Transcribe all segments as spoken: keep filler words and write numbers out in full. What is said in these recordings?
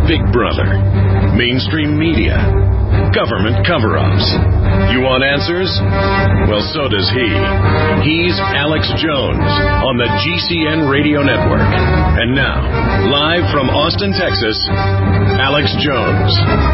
Big Brother, mainstream media, government cover-ups. You want answers? Well, so does he. He's Alex Jones on the G C N Radio Network. And now, live from Austin, Texas, Alex Jones.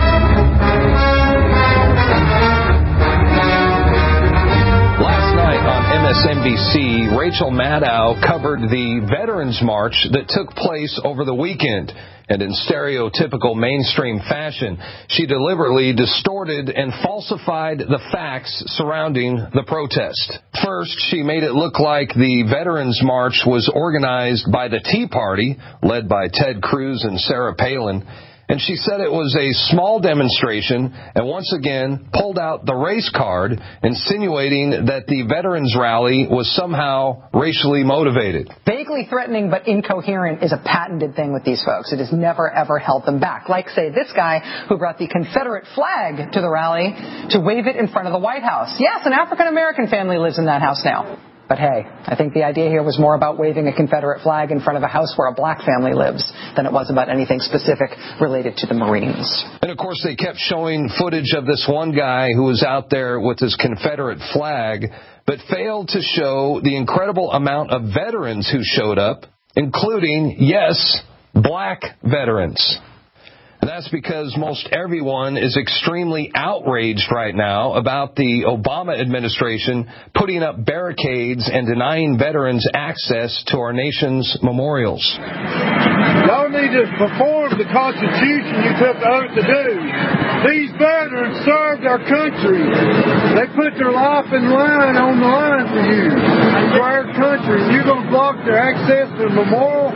Last night on M S N B C, Rachel Maddow covered the Veterans March that took place over the weekend. And in stereotypical mainstream fashion, she deliberately distorted and falsified the facts surrounding the protest. First, she made it look like the Veterans March was organized by the Tea Party, led by Ted Cruz and Sarah Palin. And she said it was a small demonstration and once again pulled out the race card, insinuating that the veterans rally was somehow racially motivated. Vaguely threatening but incoherent is a patented thing with these folks. It has never, ever held them back. Like, say, this guy who brought the Confederate flag to the rally to wave it in front of the White House. Yes, an African-American family lives in that house now. But hey, I think the idea here was more about waving a Confederate flag in front of a house where a black family lives than it was about anything specific related to the Marines. And of course, they kept showing footage of this one guy who was out there with his Confederate flag, but failed to show the incredible amount of veterans who showed up, including, yes, black veterans. And that's because most everyone is extremely outraged right now about the Obama administration putting up barricades and denying veterans access to our nation's memorials. Y'all need to perform the Constitution you took the oath to do. These veterans served our country. They put their life in line on the line for you, for our country. You're going to block their access to the memorial?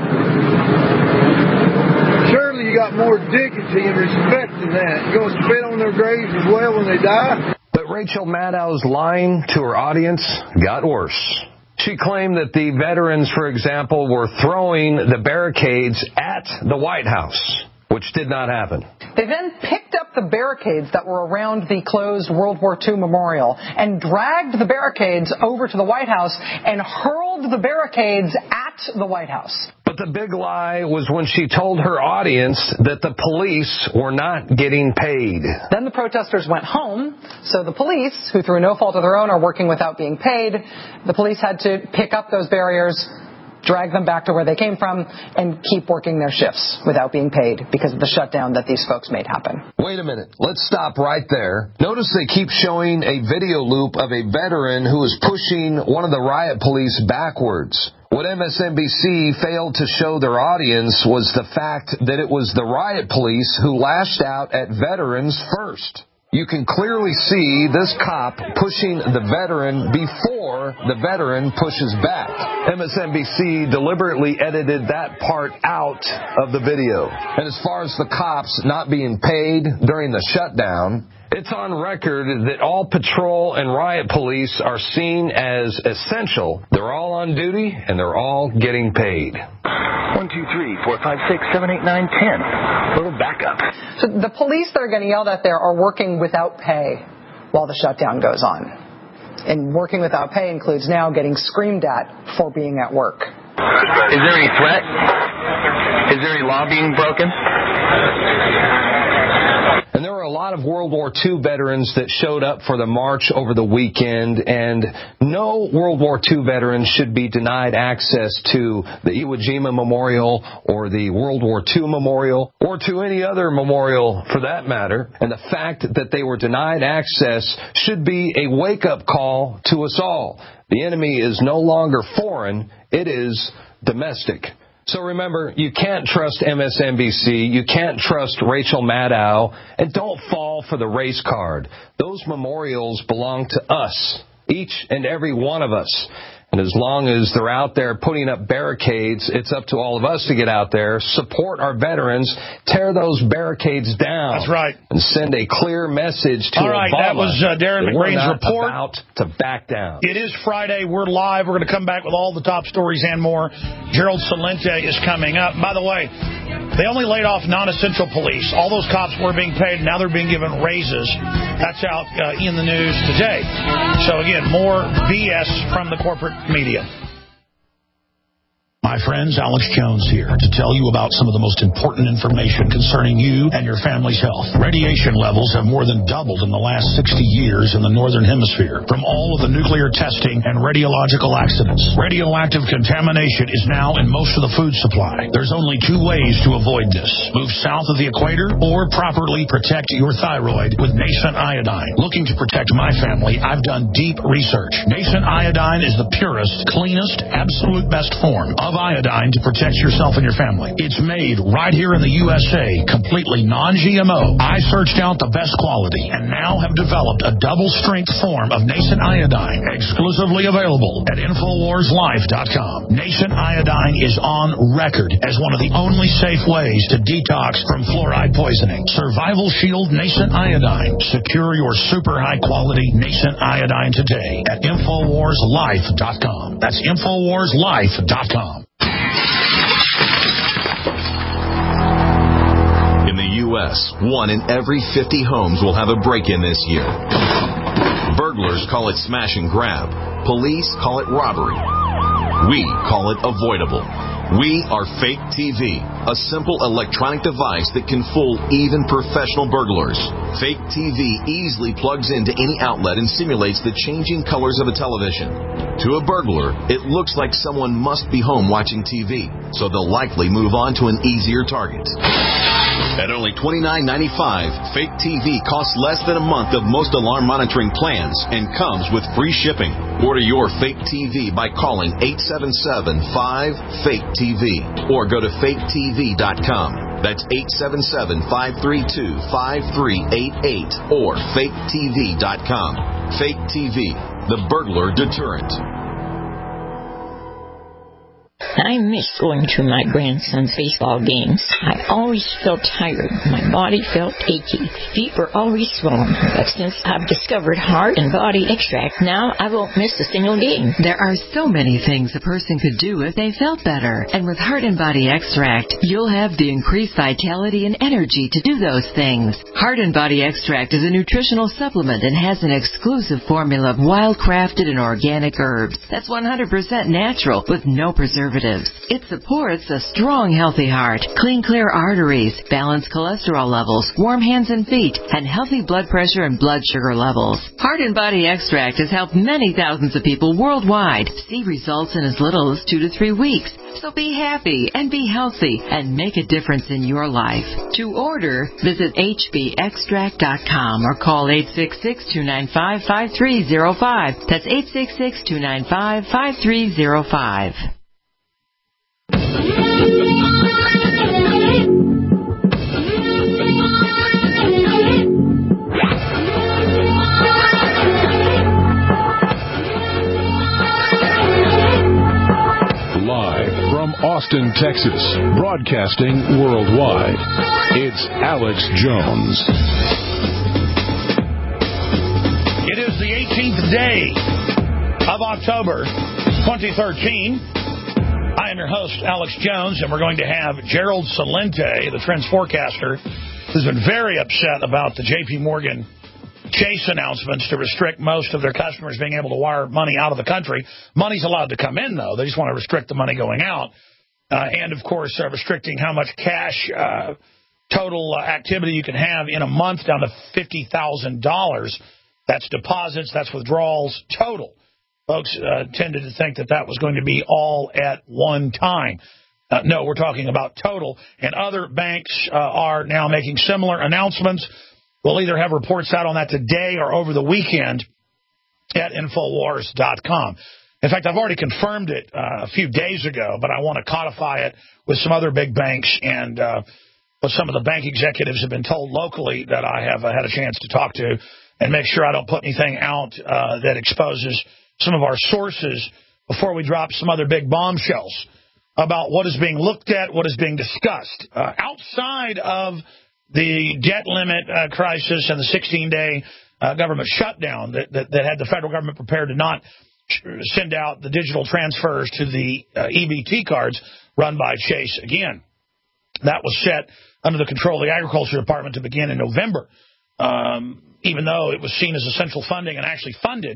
Surely you got more dignity and respect than that. You're going to spit on their graves as well when they die? But Rachel Maddow's lying to her audience got worse. She claimed that the veterans, for example, were throwing the barricades at the White House, which did not happen. They then picked up the barricades that were around the closed World War Two memorial and dragged the barricades over to the White House and hurled the barricades at the White House. But the big lie was when she told her audience that the police were not getting paid. Then the protesters went home, so the police, who through no fault of their own are working without being paid, the police had to pick up those barriers, drag them back to where they came from, and keep working their shifts without being paid because of the shutdown that these folks made happen. Wait a minute. Let's stop right there. Notice they keep showing a video loop of a veteran who is pushing one of the riot police backwards. What M S N B C failed to show their audience was the fact that it was the riot police who lashed out at veterans first. You can clearly see this cop pushing the veteran before the veteran pushes back. M S N B C deliberately edited that part out of the video. And as far as the cops not being paid during the shutdown, it's on record that all patrol and riot police are seen as essential. They're all on duty and they're all getting paid. One, two, three, four, five, six, seven, eight, nine, ten. A little backup. So the police that are getting yelled at there are working without pay while the shutdown goes on. And working without pay includes now getting screamed at for being at work. Is there any threat? Is there any law being broken? And there were a lot of World War Two veterans that showed up for the march over the weekend, and no World War Two veteran should be denied access to the Iwo Jima Memorial or the World War Two Memorial or to any other memorial for that matter. And the fact that they were denied access should be a wake-up call to us all. The enemy is no longer foreign, it is domestic. So remember, you can't trust M S N B C, you can't trust Rachel Maddow, and don't fall for the race card. Those memorials belong to us, each and every one of us. And as long as they're out there putting up barricades, it's up to all of us to get out there, support our veterans, tear those barricades down. That's right. And send a clear message to All right, Obama. that was uh, Darren that we're McBrain's not report. About to back down. It is Friday. We're live. We're going to come back with all the top stories and more. Gerald Celente is coming up. By the way, they only laid off non-essential police. All those cops were being paid. Now they're being given raises. That's out uh, in the news today. So, again, more B S from the corporate media. My friends, Alex Jones here to tell you about some of the most important information concerning you and your family's health. Radiation levels have more than doubled in the last sixty years in the Northern Hemisphere from all of the nuclear testing and radiological accidents. Radioactive contamination is now in most of the food supply. There's only two ways to avoid this. Move south of the equator or properly protect your thyroid with Nascent Iodine. Looking to protect my family, I've done deep research. Nascent Iodine is the purest, cleanest, absolute best form of iodine to protect yourself and your family. It's made right here in the U S A, completely non G M O. I searched out the best quality and now have developed a double-strength form of Nascent Iodine, exclusively available at Infowars Life dot com. Nascent Iodine is on record as one of the only safe ways to detox from fluoride poisoning. Survival Shield Nascent Iodine. Secure your super high-quality Nascent Iodine today at Infowars Life dot com. That's Infowars Life dot com. In the U S, one in every fifty homes will have a break-in this year. Burglars call it smash and grab. Police call it robbery. We call it avoidable. We are Fake T V, a simple electronic device that can fool even professional burglars. Fake T V easily plugs into any outlet and simulates the changing colors of a television. To a burglar, it looks like someone must be home watching T V, so they'll likely move on to an easier target. At only twenty-nine ninety-five, Fake T V costs less than a month of most alarm monitoring plans and comes with free shipping. Order your Fake T V by calling eight seven seven, five, fake T V or go to fake T V dot com. That's eight seven seven, five three two, five three eight eight or fake T V dot com. Fake T V, the burglar deterrent. I miss going to my grandson's baseball games. I always felt tired. My body felt achy. Feet were always swollen. But since I've discovered Heart and Body Extract, now I won't miss a single game. There are so many things a person could do if they felt better. And with Heart and Body Extract, you'll have the increased vitality and energy to do those things. Heart and Body Extract is a nutritional supplement and has an exclusive formula of wild-crafted and organic herbs that's one hundred percent natural with no preservatives. It supports a strong, healthy heart, clean, clear arteries, balanced cholesterol levels, warm hands and feet, and healthy blood pressure and blood sugar levels. Heart and Body Extract has helped many thousands of people worldwide see results in as little as two to three weeks. So be happy and be healthy and make a difference in your life. To order, visit H B extract dot com or call eight six six, two nine five, five three zero five. That's eight six six, two nine five, five three zero five. Live from Austin, Texas, broadcasting worldwide, it's Alex Jones. It is the eighteenth day of October, twenty thirteen. I am your host, Alex Jones, and we're going to have Gerald Celente, the trends forecaster, who's been very upset about the J P. Morgan Chase announcements to restrict most of their customers being able to wire money out of the country. Money's allowed to come in, though. They just want to restrict the money going out. Uh, and, of course, uh, restricting how much cash uh, total uh, activity you can have in a month down to fifty thousand dollars. That's deposits, that's withdrawals total. Folks uh, tended to think that that was going to be all at one time. Uh, no, we're talking about total. And other banks uh, are now making similar announcements. We'll either have reports out on that today or over the weekend at Infowars dot com. In fact, I've already confirmed it uh, a few days ago, but I want to codify it with some other big banks and uh, what some of the bank executives have been told locally that I have uh, had a chance to talk to, and make sure I don't put anything out uh, that exposes some of our sources before we drop some other big bombshells about what is being looked at, what is being discussed. Uh, outside of the debt limit uh, crisis and the sixteen-day uh, government shutdown that, that, that had the federal government prepared to not send out the digital transfers to the uh, E B T cards run by Chase again. That was set under the control of the Agriculture Department to begin in November, um, even though it was seen as essential funding and actually funded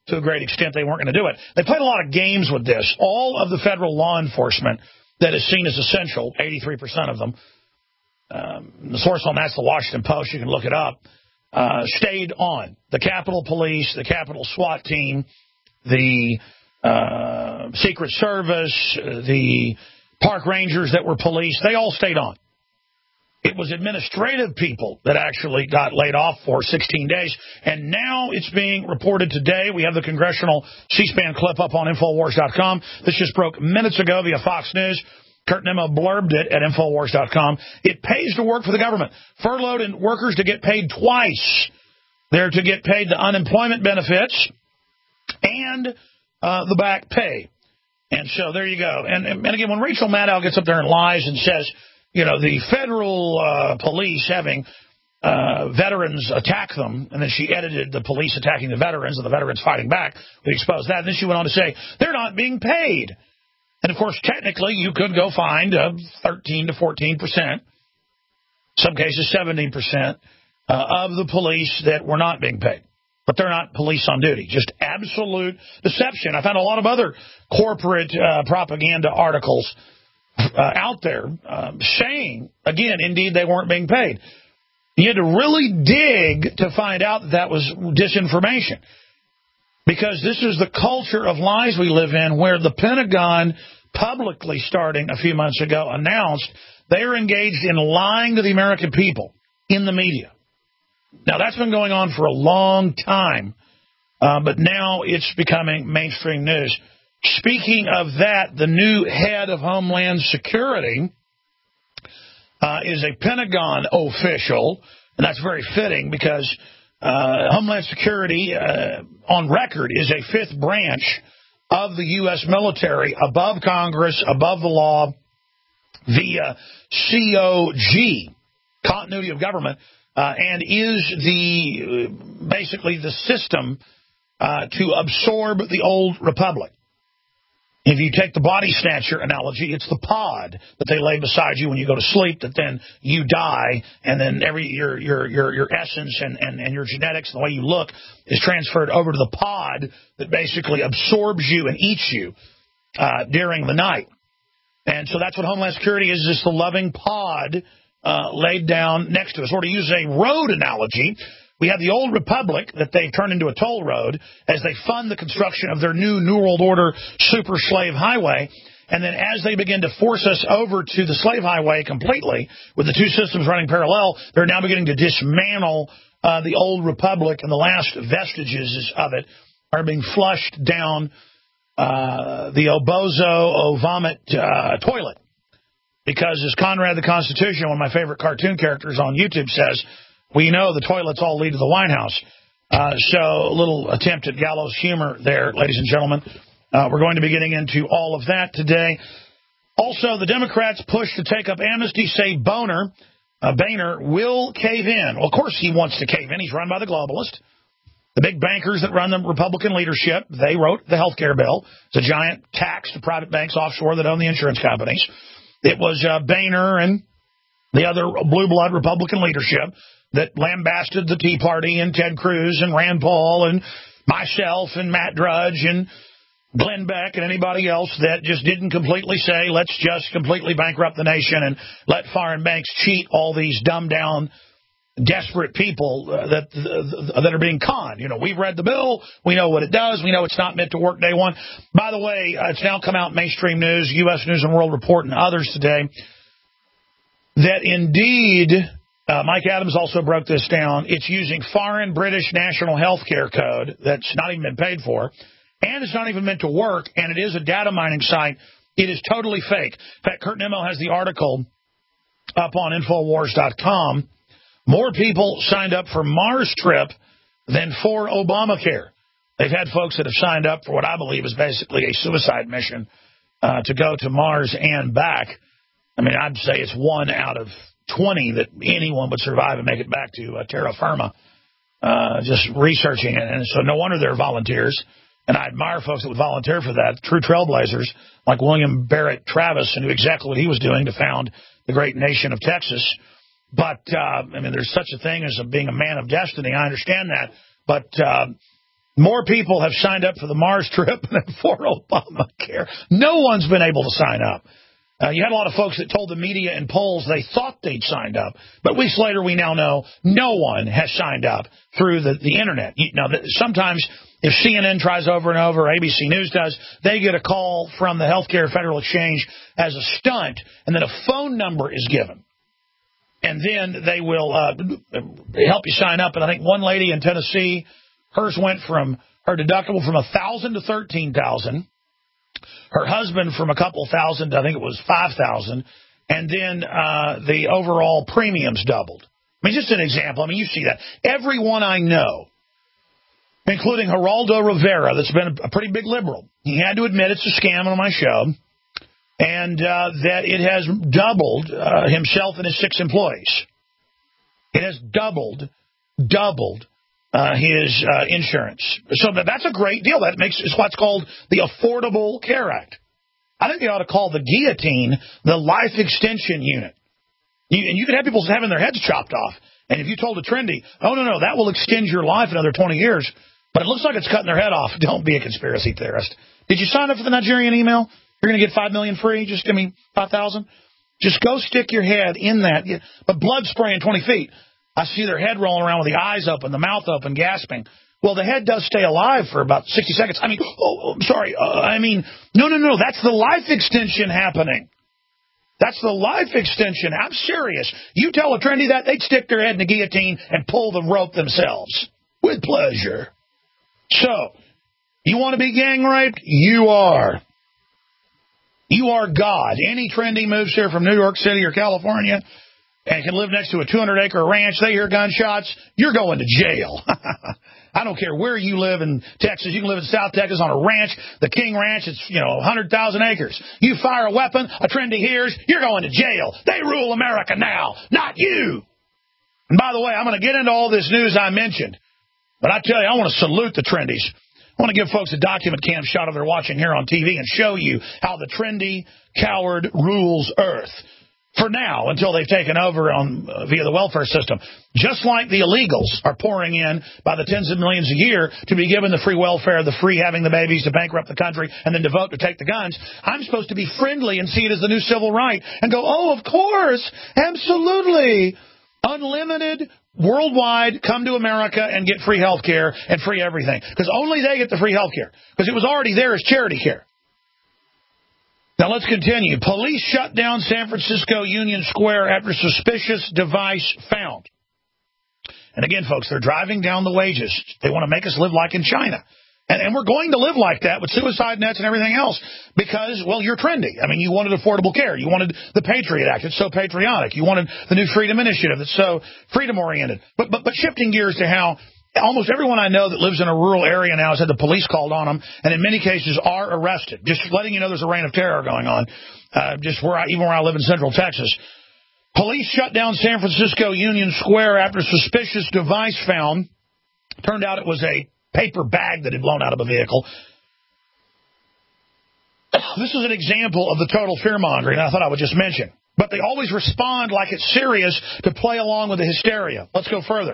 to a great extent they weren't going to do it. They played a lot of games with this. All of the federal law enforcement that is seen as essential, eighty-three percent of them, um, the source on that's the Washington Post, you can look it up, uh, stayed on. The Capitol Police, the Capitol SWAT team, the uh, Secret Service, the park rangers that were police, they all stayed on. It was administrative people that actually got laid off for sixteen days, and now it's being reported today. We have the congressional C-SPAN clip up on Infowars dot com. This just broke minutes ago via Fox News. Kurt Nimmo blurbed it at Infowars dot com. It pays to work for the government. Furloughed and workers to get paid twice. They're to get paid the unemployment benefits and uh, the back pay. And so there you go. And, and again, when Rachel Maddow gets up there and lies and says, you know, the federal uh, police having uh, veterans attack them, and then she edited the police attacking the veterans and the veterans fighting back, we exposed that. And then she went on to say, they're not being paid. And, of course, technically, you could go find uh, thirteen to fourteen percent, some cases seventeen percent, uh, of the police that were not being paid. But they're not police on duty. Just absolute deception. I found a lot of other corporate uh, propaganda articles uh, out there um, saying, again, indeed, they weren't being paid. You had to really dig to find out that that was disinformation. Because this is the culture of lies we live in, where the Pentagon, publicly starting a few months ago, announced they are engaged in lying to the American people in the media. Now, that's been going on for a long time, uh, but now it's becoming mainstream news. Speaking of that, the new head of Homeland Security uh, is a Pentagon official, and that's very fitting because uh, Homeland Security, uh, on record, is a fifth branch of the U S military, above Congress, above the law, via C O G, continuity of government. Uh, and is the uh, basically the system uh, to absorb the old republic. If you take the body snatcher analogy, it's the pod that they lay beside you when you go to sleep, that then you die, and then every your your your, your essence and, and, and your genetics and the way you look is transferred over to the pod that basically absorbs you and eats you uh, during the night. And so that's what Homeland Security is, is the loving pod Uh, laid down next to us. Or to use a road analogy, we have the old republic that they've turned into a toll road as they fund the construction of their new New World Order super slave highway. And then as they begin to force us over to the slave highway completely, with the two systems running parallel, they're now beginning to dismantle uh, the old republic, and the last vestiges of it are being flushed down uh, the Obozo O-Vomit uh, toilet. Because as Conrad the Constitution, one of my favorite cartoon characters on YouTube, says, we know the toilets all lead to the White House. Uh, so a little attempt at gallows humor there, ladies and gentlemen. Uh, we're going to be getting into all of that today. Also, the Democrats push to take up amnesty, say Boner, uh, Boehner will cave in. Well, of course he wants to cave in. He's run by the globalists. The big bankers that run the Republican leadership, they wrote the health care bill. It's a giant tax to private banks offshore that own the insurance companies. It was uh, Boehner and the other blue blood Republican leadership that lambasted the Tea Party and Ted Cruz and Rand Paul and myself and Matt Drudge and Glenn Beck and anybody else that just didn't completely say, let's just completely bankrupt the nation and let foreign banks cheat all these dumbed-down, desperate people uh, that uh, that are being conned. You know, we've read the bill. We know what it does. We know it's not meant to work day one. By the way, uh, it's now come out in mainstream news, U S News and World Report, and others today, that indeed, uh, Mike Adams also broke this down, it's using foreign British national health care code that's not even been paid for, and it's not even meant to work, and it is a data mining site. It is totally fake. In fact, Kurt Nimmo has the article up on Infowars dot com. More people signed up for Mars trip than for Obamacare. They've had folks that have signed up for what I believe is basically a suicide mission uh, to go to Mars and back. I mean, I'd say it's one out of twenty that anyone would survive and make it back to uh, terra firma, uh, just researching it. And so no wonder they're volunteers. And I admire folks that would volunteer for that, true trailblazers like William Barrett Travis, and knew exactly what he was doing to found the great nation of Texas. But, uh, I mean, there's such a thing as a, being a man of destiny. I understand that. But uh, More people have signed up for the Mars trip than for Obamacare. No one's been able to sign up. Uh, you had a lot of folks that told the media and polls they thought they'd signed up. But weeks later, we now know no one has signed up through the, the Internet. You know, sometimes if C N N tries over and over, or A B C News does, they get a call from the Healthcare Federal Exchange as a stunt, and then a phone number is given. And then they will uh, help you sign up. And I think one lady in Tennessee, hers went from her deductible from one thousand dollars to thirteen thousand dollars. Her husband from a couple thousand, I think it was five thousand, and then uh, the overall premiums doubled. I mean, just an example. I mean, you see that. Everyone I know, including Geraldo Rivera, that's been a pretty big liberal, he had to admit it's a scam on my show, and uh, that it has doubled uh, himself and his six employees. It has doubled, doubled. Uh, his uh, insurance. So that's a great deal. That makes it's what's called the Affordable Care Act. I think they ought to call the guillotine the life extension unit. You, and you could have people having their heads chopped off. And if you told a trendy, oh, no, no, that will extend your life another twenty years, but it looks like it's cutting their head off, don't be a conspiracy theorist. Did you sign up for the Nigerian email? You're going to get five million dollars free? Just give me five thousand dollars? Just go stick your head in that. But blood spraying twenty feet. I see their head rolling around with the eyes open, the mouth open, gasping. Well, the head does stay alive for about sixty seconds. I mean, oh, I'm sorry. Uh, I mean, no, no, no. That's the life extension happening. That's the life extension. I'm serious. You tell a trendy that, they'd stick their head in the guillotine and pull the rope themselves. With pleasure. So, you want to be gang raped? You are. You are God. Any trendy moves here from New York City or California and can live next to a two hundred acre ranch, they hear gunshots, you're going to jail. I don't care where you live in Texas. You can live in South Texas on a ranch, the King Ranch. It's, you know, one hundred thousand acres. You fire a weapon, a trendy hears, you're going to jail. They rule America now, not you. And by the way, I'm going to get into all this news I mentioned. But I tell you, I want to salute the trendies. I want to give folks a document cam shot of their watching here on T V and show you how the trendy coward rules Earth. For now, until they've taken over on uh, via the welfare system. Just like the illegals are pouring in by the tens of millions a year to be given the free welfare, the free having the babies, to bankrupt the country, and then to vote to take the guns, I'm supposed to be friendly and see it as the new civil right and go, oh, of course, absolutely, unlimited, worldwide, come to America and get free health care and free everything. Because only they get the free health care. Because it was already there as charity care. Now, let's continue. Police shut down San Francisco Union Square after suspicious device found. And again, folks, they're driving down the wages. They want to make us live like in China. And, and we're going to live like that with suicide nets and everything else because, well, you're trendy. I mean, you wanted affordable care. You wanted the Patriot Act. It's so patriotic. You wanted the new Freedom Initiative. That's so freedom-oriented. But, but, but shifting gears to how almost everyone I know that lives in a rural area now has had the police called on them, and in many cases are arrested. Just letting you know there's a reign of terror going on, uh, just where I, even where I live in Central Texas. Police shut down San Francisco Union Square after suspicious device found. Turned out it was a paper bag that had blown out of a vehicle. This is an example of the total fear-mongering I thought I would just mention. But they always respond like it's serious to play along with the hysteria. Let's go further.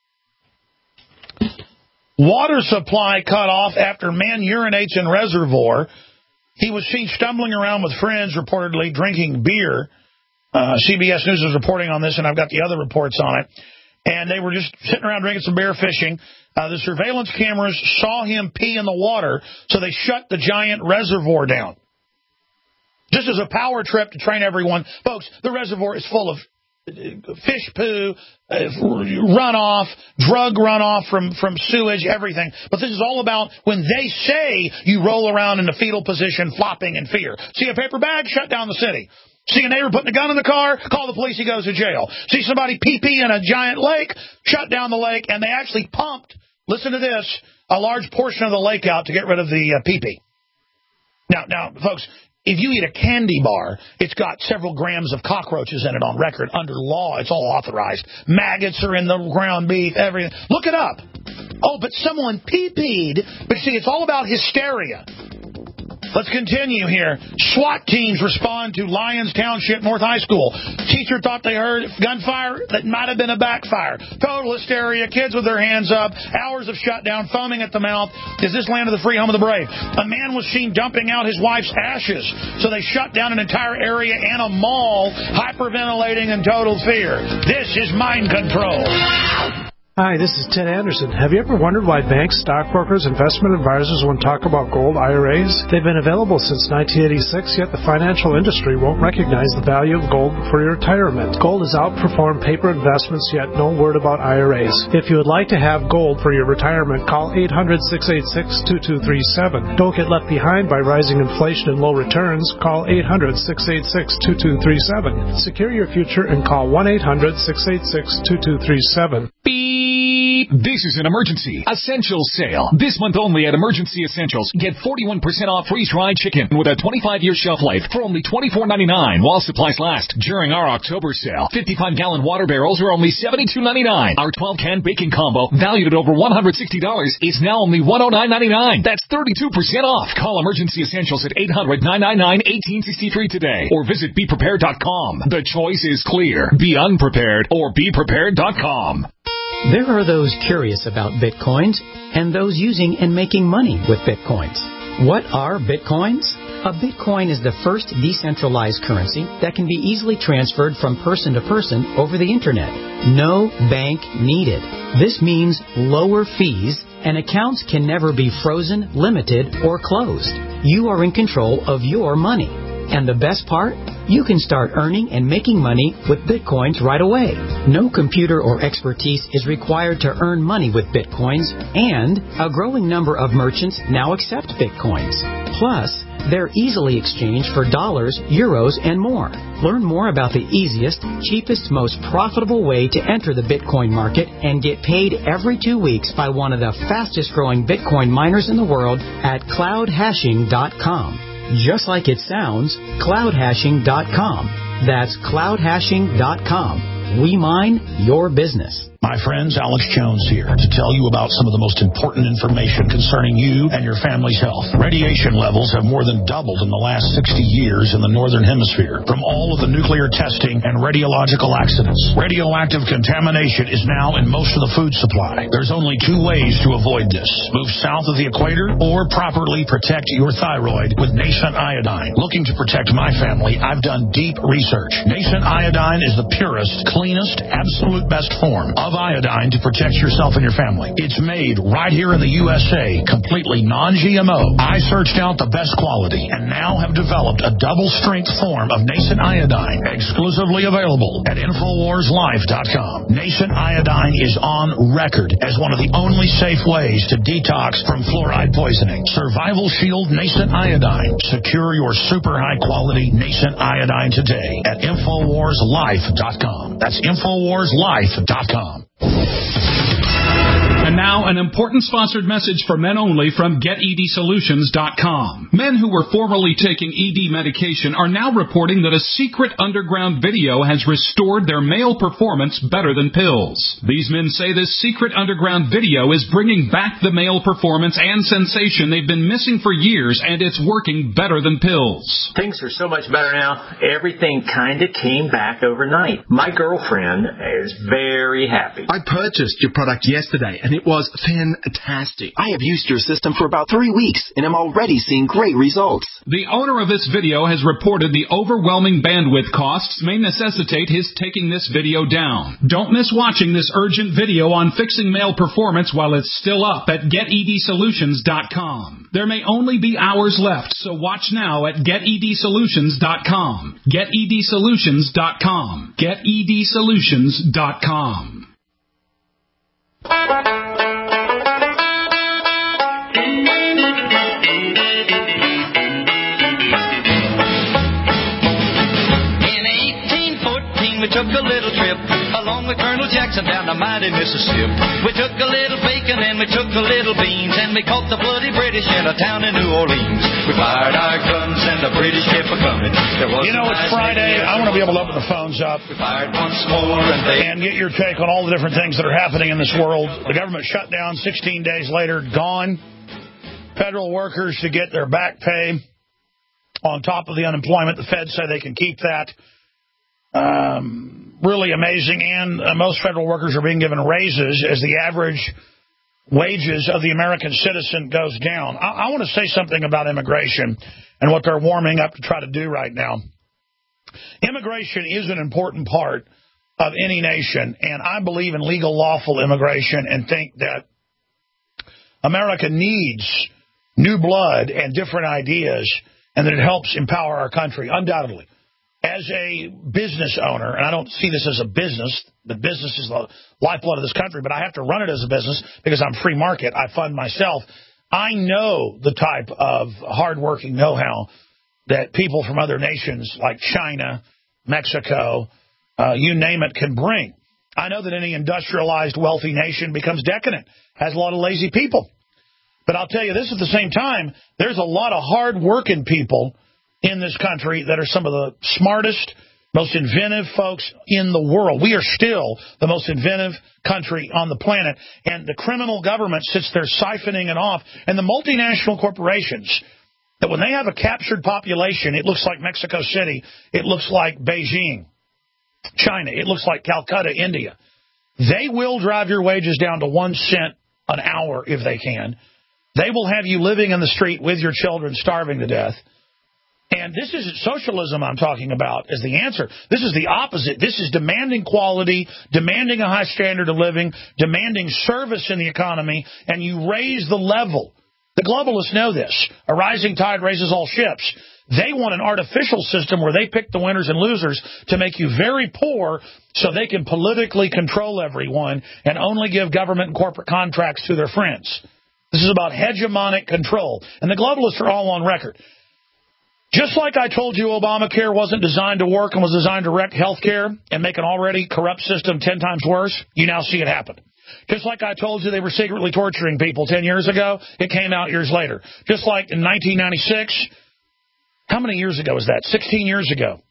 Water supply cut off after man urinates in reservoir. He was seen stumbling around with friends, reportedly drinking beer. Uh, C B S News is reporting on this, and I've got the other reports on it. And they were just sitting around drinking some beer, fishing. Uh, the surveillance cameras saw him pee in the water, so they shut the giant reservoir down. Just as a power trip to train everyone. Folks, the reservoir is full of fish poo, uh, runoff, drug runoff from, from sewage, everything. But this is all about when they say you roll around in a fetal position, flopping in fear. See a paper bag, shut down the city. See a neighbor putting a gun in the car, call the police, he goes to jail. See somebody pee-pee in a giant lake, shut down the lake, and they actually pumped, listen to this, a large portion of the lake out to get rid of the uh, pee-pee. Now, now, folks, if you eat a candy bar, it's got several grams of cockroaches in it on record. Under law, it's all authorized. Maggots are in the ground beef, everything. Look it up. Oh, but someone pee-peed. But see, it's all about hysteria. Let's continue here. SWAT teams respond to Lyons Township North High School. Teacher thought they heard gunfire that might have been a backfire. Total hysteria. Kids with their hands up. Hours of shutdown. Foaming at the mouth. Is this land of the free, home of the brave? A man was seen dumping out his wife's ashes. So they shut down an entire area and a mall, hyperventilating in total fear. This is mind control. Hi, this is Ted Anderson. Have you ever wondered why banks, stockbrokers, investment advisors won't talk about gold I R As? They've been available since nineteen eighty-six, yet the financial industry won't recognize the value of gold for your retirement. Gold has outperformed paper investments, yet no word about I R As. If you would like to have gold for your retirement, call eight hundred, six eight six, two two three seven. Don't get left behind by rising inflation and low returns. Call eight hundred, six eight six, two two three seven. Secure your future and call one eight hundred, six eight six, two two three seven. Beep. This is an Emergency Essentials sale. This month only at Emergency Essentials. Get forty-one percent off freeze-dried chicken with a twenty-five year shelf life for only twenty-four ninety-nine while supplies last. During our October sale, fifty-five gallon water barrels are only seventy-two ninety-nine. Our twelve can bacon combo, valued at over one hundred sixty dollars, is now only one hundred nine ninety-nine. That's thirty-two percent off. Call Emergency Essentials at eight hundred, nine nine nine, one eight six three today or visit be prepared dot com. The choice is clear. Be unprepared or be prepared dot com. There are those curious about Bitcoins and those using and making money with Bitcoins. What are Bitcoins? A Bitcoin is the first decentralized currency that can be easily transferred from person to person over the Internet. No bank needed. This means lower fees, and accounts can never be frozen, limited, or closed. You are in control of your money. And the best part? You can start earning and making money with Bitcoins right away. No computer or expertise is required to earn money with Bitcoins, and a growing number of merchants now accept Bitcoins. Plus, they're easily exchanged for dollars, euros, and more. Learn more about the easiest, cheapest, most profitable way to enter the Bitcoin market and get paid every two weeks by one of the fastest growing Bitcoin miners in the world at cloud hashing dot com. Just like it sounds, cloud hashing dot com. That's cloud hashing dot com. We mine your business. My friends, Alex Jones here to tell you about some of the most important information concerning you and your family's health. Radiation levels have more than doubled in the last sixty years in the Northern Hemisphere from all of the nuclear testing and radiological accidents. Radioactive contamination is now in most of the food supply. There's only two ways to avoid this. Move south of the equator or properly protect your thyroid with Nascent Iodine. Looking to protect my family, I've done deep research. Nascent Iodine is the purest, cleanest, absolute best form of iodine to protect yourself and your family. It's made right here in the U S A, completely non G M O. I searched out the best quality and now have developed a double-strength form of Nascent Iodine, exclusively available at Infowars Life dot com. Nascent Iodine is on record as one of the only safe ways to detox from fluoride poisoning. Survival Shield Nascent Iodine. Secure your super high-quality Nascent Iodine today at Infowars Life dot com. That's Infowars Life dot com. And now, an important sponsored message for men only from Get E D Solutions dot com. Men who were formerly taking E D medication are now reporting that a secret underground video has restored their male performance better than pills. These men say this secret underground video is bringing back the male performance and sensation they've been missing for years, and it's working better than pills. Things are so much better now. Everything kind of came back overnight. My girlfriend is very happy. I purchased your product yesterday, and it was fantastic. I have used your system for about three weeks, and I'm already seeing great results. The owner of this video has reported the overwhelming bandwidth costs may necessitate his taking this video down. Don't miss watching this urgent video on fixing male performance while it's still up at Get E D Solutions dot com. There may only be hours left, so watch now at Get E D Solutions dot com. Get E D Solutions dot com. Get E D Solutions dot com. We took a little trip along with Colonel Jackson down the mighty Mississippi. We took a little bacon and we took a little beans, and we caught the bloody British in a town in New Orleans. We fired our guns and the British kept a-coming. You know, it's Friday. I want to be able to open the phones up we fired once more and, they... and get your take on all the different things that are happening in this world. The government shut down, sixteen days later, gone. Federal workers to get their back pay. on top of the unemployment. The Fed say they can keep that. Um, really amazing. And uh, most federal workers are being given raises as the average wages of the American citizen goes down. I, I want to say something about immigration and what they're warming up to try to do right now. Immigration is an important part of any nation, and I believe in legal, lawful immigration and think that America needs new blood and different ideas, and that it helps empower our country, undoubtedly. As a business owner, and I don't see this as a business, but business is the lifeblood of this country, but I have to run it as a business because I'm free market. I fund myself. I know the type of hardworking know-how that people from other nations like China, Mexico, uh, you name it, can bring. I know that any industrialized, wealthy nation becomes decadent, has a lot of lazy people. But I'll tell you this, at the same time, there's a lot of hard-working people in this country that are some of the smartest, most inventive folks in the world. We are still the most inventive country on the planet, and the criminal government sits there siphoning it off, and the multinational corporations, that when they have a captured population, it looks like Mexico City, it looks like Beijing, China, it looks like Calcutta, India. They will drive your wages down to one cent an hour if they can. They will have you living in the street with your children starving to death. And this isn't socialism I'm talking about as the answer. This is the opposite. This is demanding quality, demanding a high standard of living, demanding service in the economy, and you raise the level. The globalists know this. A rising tide raises all ships. They want an artificial system where they pick the winners and losers to make you very poor so they can politically control everyone and only give government and corporate contracts to their friends. This is about hegemonic control. And the globalists are all on record. Just like I told you Obamacare wasn't designed to work and was designed to wreck health care and make an already corrupt system ten times worse, you now see it happen. Just like I told you they were secretly torturing people ten years ago, it came out years later. Just like in nineteen ninety-six, how many years ago was that? sixteen years ago.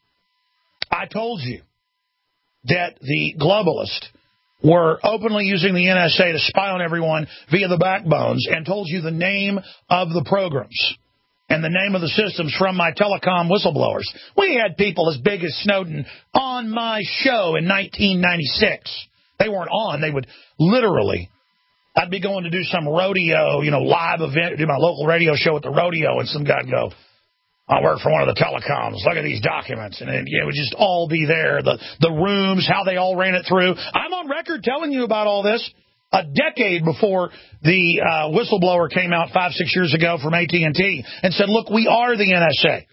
I told you that the globalists were openly using the N S A to spy on everyone via the backbones and told you the name of the programs and the name of the systems from my telecom whistleblowers. We had people as big as Snowden on my show in nineteen ninety-six. They weren't on. They would literally, I'd be going to do some rodeo, you know, live event, do my local radio show at the rodeo, and some guy would go, I work for one of the telecoms. Look at these documents. And it, it would just all be there. The, the rooms, how they all ran it through. I'm on record telling you about all this a decade before the uh, whistleblower came out five, six years ago from A T and T and said, look, we are the N S A.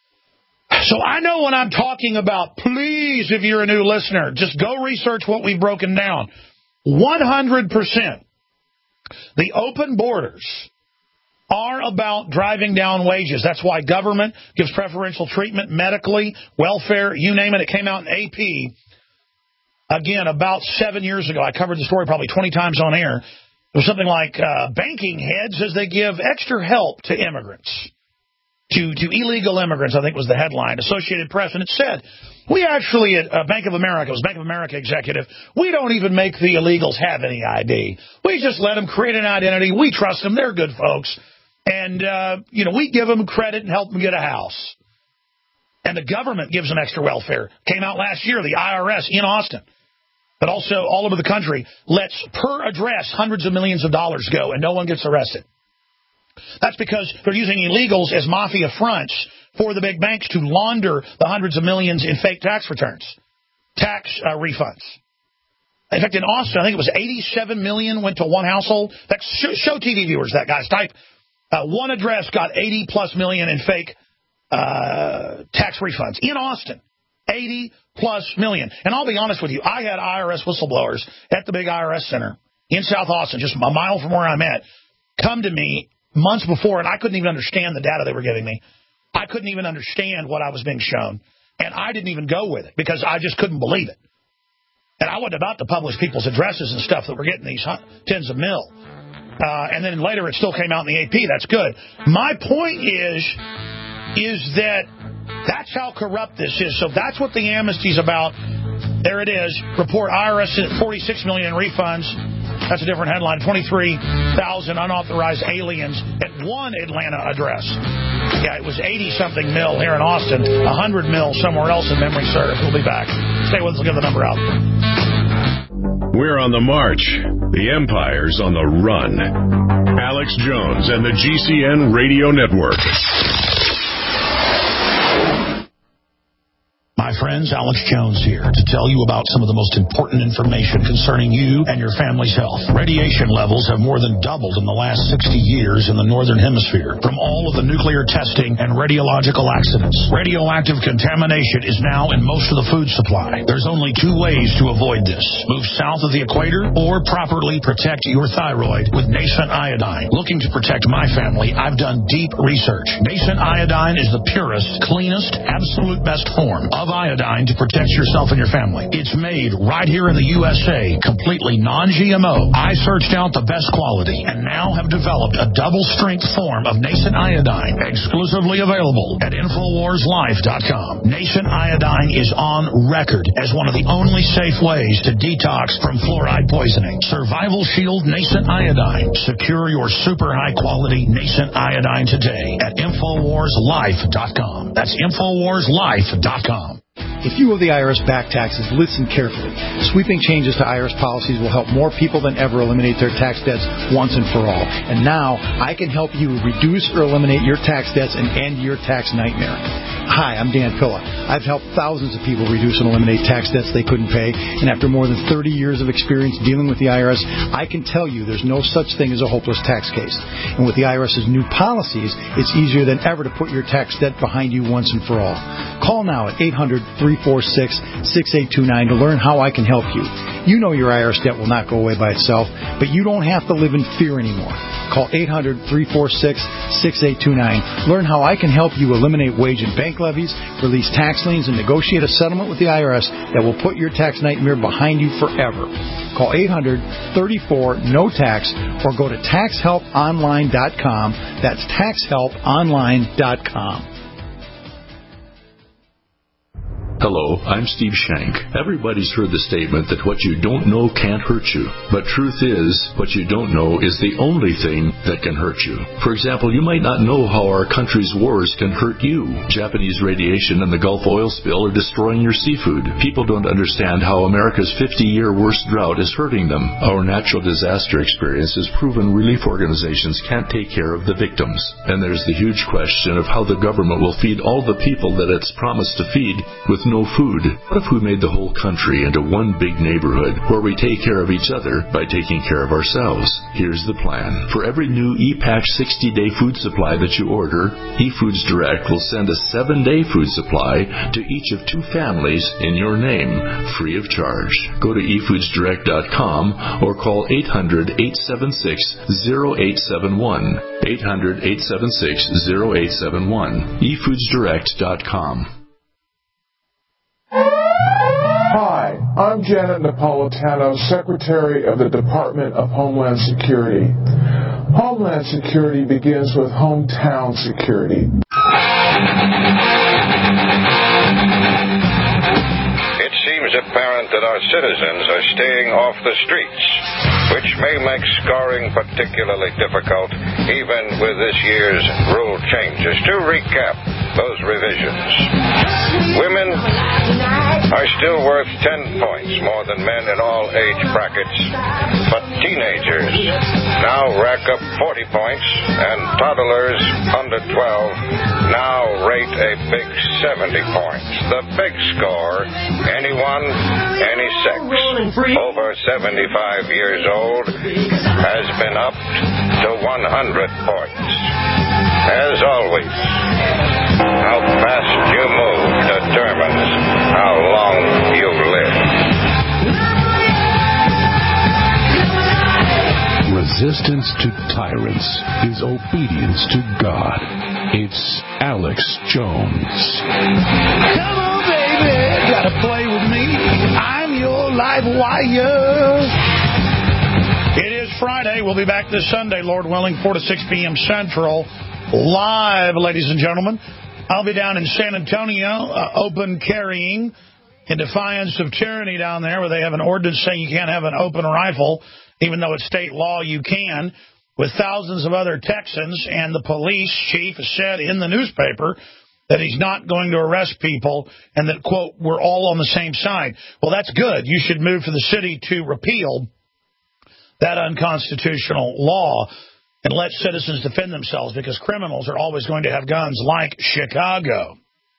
So I know what I'm talking about. Please, if you're a new listener, just go research what we've broken down. one hundred percent. The open borders are about driving down wages. That's why government gives preferential treatment medically, welfare, you name it. It came out in A P, again, about seven years ago. I covered the story probably twenty times on air. It was something like uh, banking heads as they give extra help to immigrants, to, to illegal immigrants, I think was the headline, Associated Press. And it said, we actually at uh, Bank of America, it was Bank of America executive, we don't even make the illegals have any I D. We just let them create an identity. We trust them. They're good folks. And, uh, you know, we give them credit and help them get a house. And the government gives them extra welfare. Came out last year, the I R S in Austin, but also all over the country, lets per address hundreds of millions of dollars go, and no one gets arrested. That's because they're using illegals as mafia fronts for the big banks to launder the hundreds of millions in fake tax returns, tax uh, refunds. In fact, in Austin, I think it was eighty-seven million went to one household. That's show, show T V viewers that, guys. Type uh, one address got eighty plus million in fake uh, tax refunds in Austin. eighty plus million. And I'll be honest with you, I had I R S whistleblowers at the big I R S center in South Austin, just a mile from where I'm at, come to me months before, and I couldn't even understand the data they were giving me. I couldn't even understand what I was being shown. And I didn't even go with it because I just couldn't believe it. And I wasn't about to publish people's addresses and stuff that were getting these tens of mil. Uh, and then later it still came out in the A P. That's good. My point is, is that that's how corrupt this is. So that's what the amnesty's about. There it is. Report I R S at forty-six million in refunds. That's a different headline. twenty-three thousand unauthorized aliens at one Atlanta address. Yeah, it was eighty-something mil here in Austin, one hundred mil somewhere else in memory serves. We'll be back. Stay with us. We'll give the number out. We're on the march. The empire's on the run. Alex Jones and the G C N Radio Network. My friends, Alex Jones here to tell you about some of the most important information concerning you and your family's health. Radiation levels have more than doubled in the last sixty years in the Northern Hemisphere from all of the nuclear testing and radiological accidents. Radioactive contamination is now in most of the food supply. There's only two ways to avoid this. Move south of the equator or properly protect your thyroid with Nascent Iodine. Looking to protect my family, I've done deep research. Nascent Iodine is the purest, cleanest, absolute best form of iodine to protect yourself and your family. It's made right here in the U S A, completely non G M O. I searched out the best quality and now have developed a double-strength form of Nascent Iodine, exclusively available at Infowars Life dot com. Nascent Iodine is on record as one of the only safe ways to detox from fluoride poisoning. Survival Shield Nascent Iodine. Secure your super high-quality Nascent Iodine today at Infowars Life dot com. That's Infowars Life dot com. If you owe the I R S back taxes, listen carefully. Sweeping changes to I R S policies will help more people than ever eliminate their tax debts once and for all. And now, I can help you reduce or eliminate your tax debts and end your tax nightmare. Hi, I'm Dan Pilla. I've helped thousands of people reduce and eliminate tax debts they couldn't pay, and after more than thirty years of experience dealing with the I R S, I can tell you there's no such thing as a hopeless tax case. And with the IRS's new policies, it's easier than ever to put your tax debt behind you once and for all. Call now at eight hundred, three four six, six eight two nine to learn how I can help you. You know your I R S debt will not go away by itself, but you don't have to live in fear anymore. Call eight hundred, three four six, six eight two nine. Learn how I can help you eliminate wage and bank levies, release tax liens, and negotiate a settlement with the I R S that will put your tax nightmare behind you forever. Call eight hundred, three four, N O tax or go to tax help online dot com. That's tax help online dot com. Hello, I'm Steve Shank. Everybody's heard the statement that what you don't know can't hurt you. But truth is, what you don't know is the only thing that can hurt you. For example, you might not know how our country's wars can hurt you. Japanese radiation and the Gulf oil spill are destroying your seafood. People don't understand how America's fifty-year worst drought is hurting them. Our natural disaster experience has proven relief organizations can't take care of the victims. And there's the huge question of how the government will feed all the people that it's promised to feed with no food. What if we made the whole country into one big neighborhood where we take care of each other by taking care of ourselves? Here's the plan. For every new E-Pack sixty-day food supply that you order, eFoods Direct will send a seven-day food supply to each of two families in your name, free of charge. Go to e foods direct dot com or call eight hundred, eight seven six, zero eight seven one. eight hundred, eight seven six, zero eight seven one. e foods direct dot com. Hi, I'm Janet Napolitano, Secretary of the Department of Homeland Security. Homeland Security begins with hometown security. It seems apparent that our citizens are staying off the streets, which may make scoring particularly difficult, even with this year's rule changes. To recap those revisions, women are still worth ten points more than men in all age brackets, but teenagers now rack up forty points, and toddlers under twelve now rate a big seventy points. The big score, anyone, any sex, over seventy-five years old, has been upped to one hundred points. As always, how fast you move determines how long you live. Resistance to tyrants is obedience to God. It's Alex Jones. Come on, baby, gotta play with me. I'm your live wire. It is Friday. We'll be back this Sunday, Lord willing, four to six p.m. Central. Live, ladies and gentlemen. I'll be down in San Antonio, uh, open carrying, in defiance of tyranny down there, where they have an ordinance saying you can't have an open rifle, even though it's state law you can. with thousands of other Texans, and the police chief has said in the newspaper that he's not going to arrest people and that, quote, we're all on the same side. Well, that's good. You should move for the city to repeal that unconstitutional law and let citizens defend themselves, because criminals are always going to have guns, like Chicago,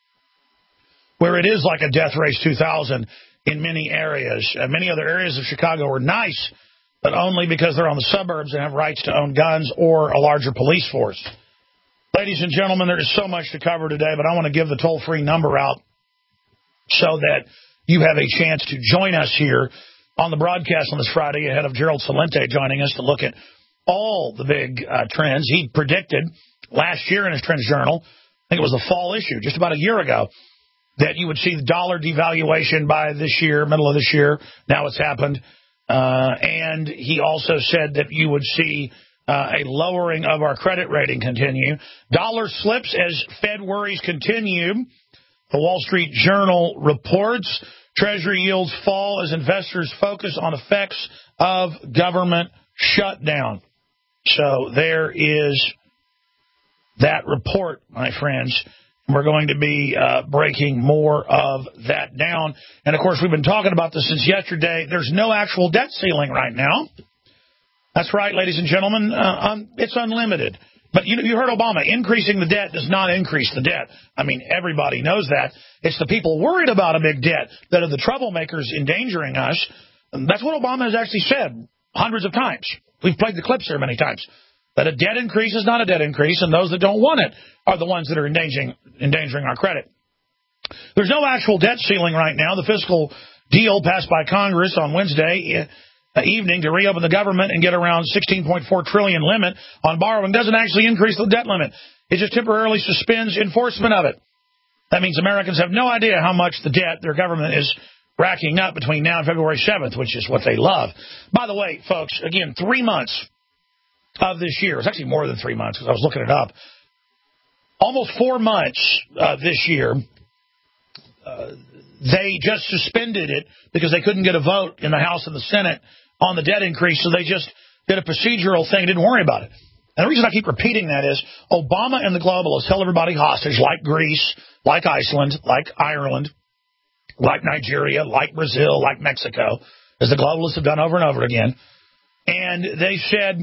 where it is like a death race two thousand in many areas. Uh, many other areas of Chicago are nice, but only because they're on the suburbs and have rights to own guns or a larger police force. Ladies and gentlemen, there is so much to cover today, but I want to give the toll-free number out so that you have a chance to join us here on the broadcast on this Friday ahead of Gerald Celente joining us to look at all the big uh, trends. He predicted last year in his Trends Journal, I think it was the fall issue, just about a year ago, that you would see the dollar devaluation by this year, middle of this year. Now it's happened. Uh, and he also said that you would see uh, a lowering of our credit rating continue. Dollar slips as Fed worries continue. The Wall Street Journal reports Treasury yields fall as investors focus on effects of government shutdown. So there is that report, my friends. We're going to be uh, breaking more of that down. And, of course, we've been talking about this since yesterday. There's no actual debt ceiling right now. That's right, ladies and gentlemen. Uh, um, it's unlimited. But you, you heard Obama. Increasing the debt does not increase the debt. I mean, everybody knows that. It's the people worried about a big debt that are the troublemakers endangering us. That's what Obama has actually said hundreds of times. We've played the clips here many times. That a debt increase is not a debt increase, and those that don't want it are the ones that are endangering, endangering our credit. There's no actual debt ceiling right now. The fiscal deal passed by Congress on Wednesday evening to reopen the government and get around sixteen point four trillion dollars limit on borrowing doesn't actually increase the debt limit. It just temporarily suspends enforcement of it. That means Americans have no idea how much the debt their government is racking up between now and February seventh, which is what they love. By the way, folks, again, three months of this year. It's actually more than three months because I was looking it up. Almost four months uh, this year, uh, they just suspended it because they couldn't get a vote in the House and the Senate on the debt increase, so they just did a procedural thing and didn't worry about it. And the reason I keep repeating that is Obama and the globalists held everybody hostage, like Greece, like Iceland, like Ireland, like Nigeria, like Brazil, like Mexico, as the globalists have done over and over again. And they said